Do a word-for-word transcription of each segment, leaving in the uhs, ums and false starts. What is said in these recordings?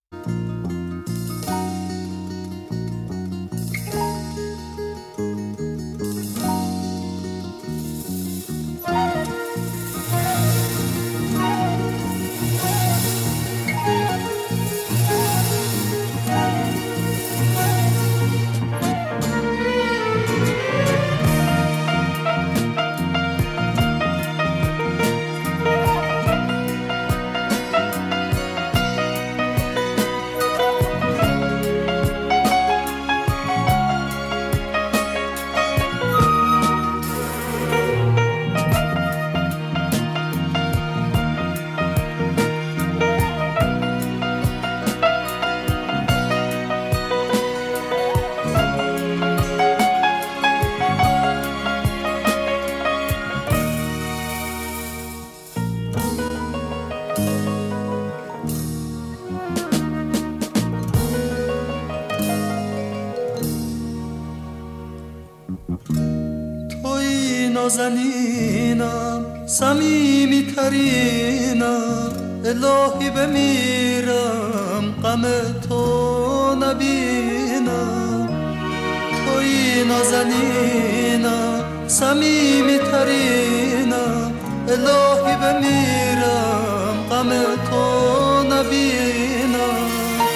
نازنینم صمیمی ترینم الهی بمیرم غم تو نبینم توی نازنینم صمیمی ترینم الهی بمیرم غم تو نبینم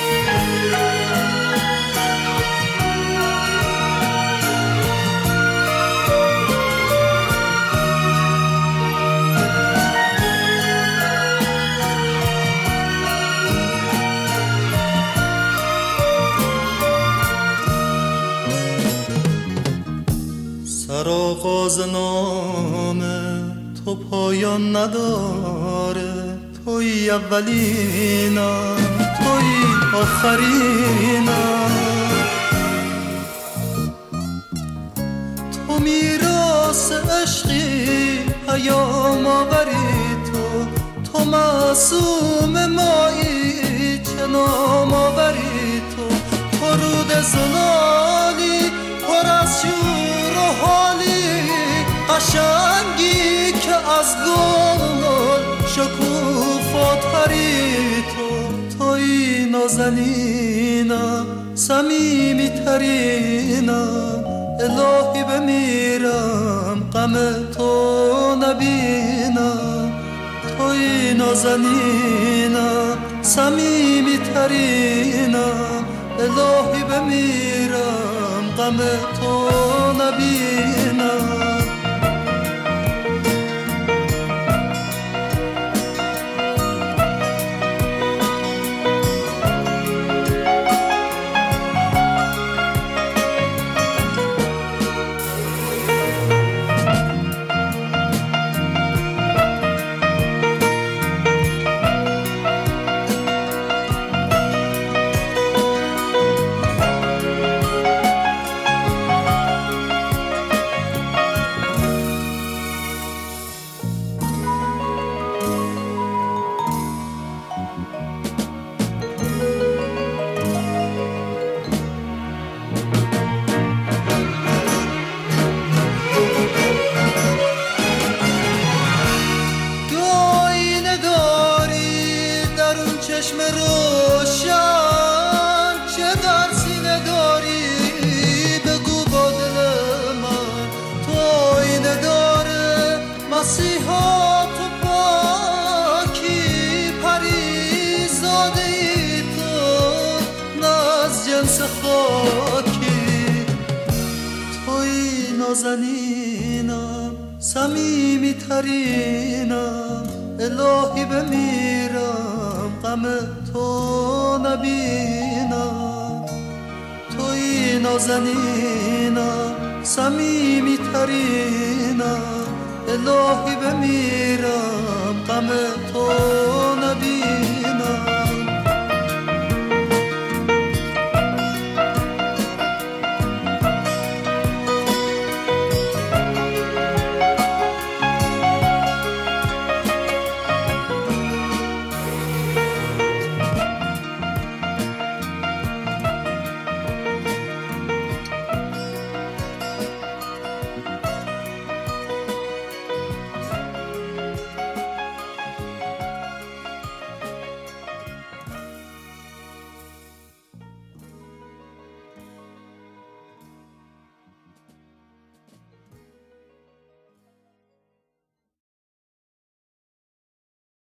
سرآغاز نامه تو پایان نداره توی اولینم توی آخرینم تو میراث عشقی پیام آوری تو تو معصوم مایی چه نام آوری تو تو رود زلالی پر از شور و حالی قشنگی که از گل شکوفاتری تو توی نازنینم صمیمی ترینم الهی بمیرم غم تو نبینم توی نازنینم صمیمی ترینم الهی بمیرم غم تو نبینم چشم روشن چه در سینه داری بگو با دل من تو آینه داره مسیحا تو پاکی پریزاده ای تو نه از جنس خاکی توی نازنینم صمیمی ترینم الهی بمیرم غم تو نبینم توی نازنینم صمیمی ترینم الهی بمیرم غم تو